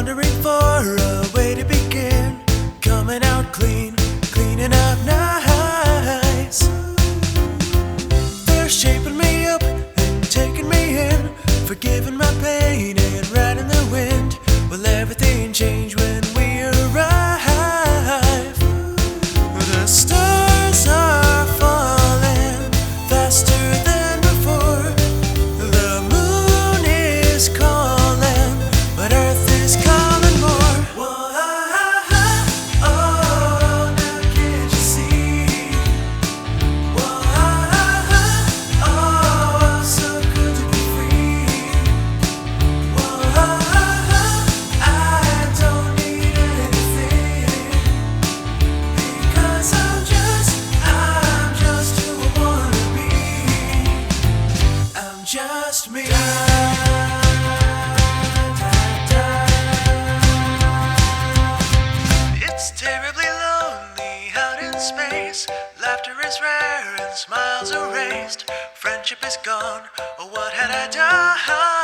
wondering for a way to begin. Coming out clean, cleaning up nice. They're shaping me up and taking me in, forgiving my pain and riding the wind. Will everything change when we arrive? The stars are falling faster than before. The moon is calling, but Earth is calling more. Whoa, oh, now can't you see? Whoa, oh, so good to be free. Whoa, I don't need anything, because I'm just who I wanna be. I'm just me. It's terribly lonely out in space. Laughter is rare and smiles erased. Friendship is gone. Oh, what had I done?